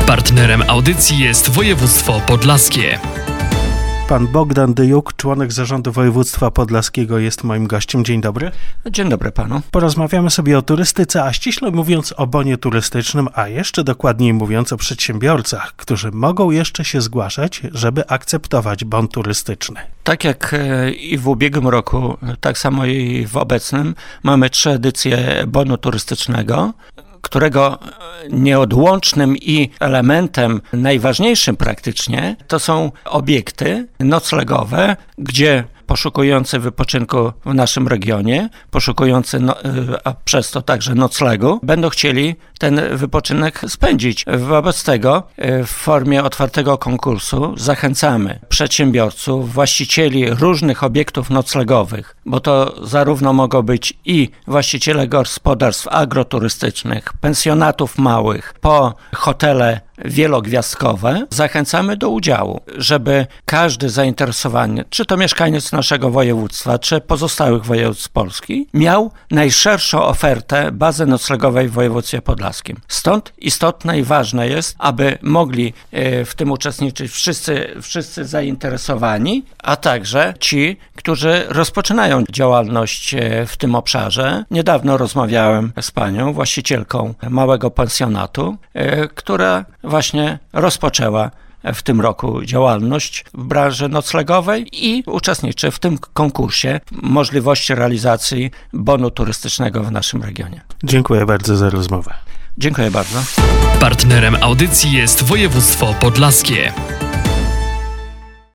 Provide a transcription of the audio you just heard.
Partnerem audycji jest województwo podlaskie. Pan Bogdan Dyjuk, członek zarządu województwa podlaskiego, jest moim gościem. Dzień dobry. Dzień dobry panu. Porozmawiamy sobie o turystyce, a ściśle mówiąc o bonie turystycznym, a jeszcze dokładniej mówiąc o przedsiębiorcach, którzy mogą jeszcze się zgłaszać, żeby akceptować bon turystyczny. Tak jak i w ubiegłym roku, tak samo i w obecnym, mamy 3 edycje bonu turystycznego, którego nieodłącznym i elementem najważniejszym praktycznie to są obiekty noclegowe, gdzie poszukujący wypoczynku w naszym regionie, poszukujący, a przez to także noclegu, będą chcieli ten wypoczynek spędzić. Wobec tego w formie otwartego konkursu zachęcamy przedsiębiorców, właścicieli różnych obiektów noclegowych, bo to zarówno mogą być i właściciele gospodarstw agroturystycznych, pensjonatów małych, po hotele wielogwiazdkowe, zachęcamy do udziału, żeby każdy zainteresowany, czy to mieszkaniec naszego województwa, czy pozostałych województw Polski, miał najszerszą ofertę bazy noclegowej w województwie podlaskim. Stąd istotne i ważne jest, aby mogli w tym uczestniczyć wszyscy zainteresowani, a także ci, którzy rozpoczynają działalność w tym obszarze. Niedawno rozmawiałem z panią, właścicielką małego pensjonatu, która właśnie rozpoczęła w tym roku działalność w branży noclegowej i uczestniczy w tym konkursie możliwości realizacji bonu turystycznego w naszym regionie. Dziękuję bardzo za rozmowę. Dziękuję bardzo. Partnerem audycji jest województwo podlaskie.